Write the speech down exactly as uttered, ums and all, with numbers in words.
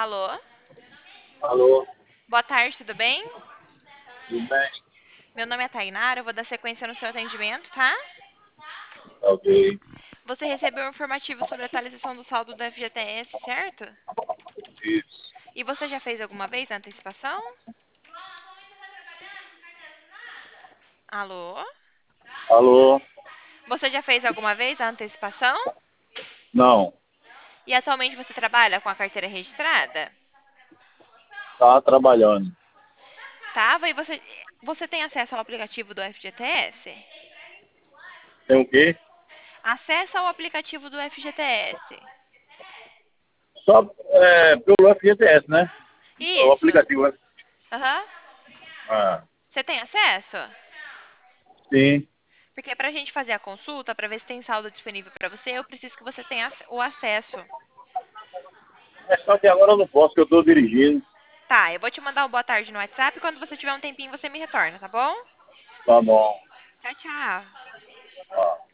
Alô? Alô, Boa tarde, tudo bem? tudo bem? Meu nome é Tainara, eu vou dar sequência no seu atendimento, tá? Ok, Você recebeu um informativo sobre a atualização do saldo do F G T S, certo? isso. E você já fez alguma vez a antecipação? Alô? Alô, Você já fez alguma vez a antecipação? não, E atualmente você trabalha com a carteira registrada? tá trabalhando. Tava, e você, você tem acesso ao aplicativo do F G T S? Tem o quê? Acessa ao aplicativo do F G T S. Só é, pelo F G T S, né? O Isso. aplicativo, né? Aham. Ah, Você tem acesso? sim. Porque para a gente fazer a consulta, para ver se tem saldo disponível para você, eu preciso que você tenha o acesso. É só que agora eu não posso, que eu tô dirigindo. Tá, eu vou te mandar o boa tarde no WhatsApp. Quando você tiver um tempinho, você me retorna, tá bom? Tá bom. Tchau, tchau. Ah.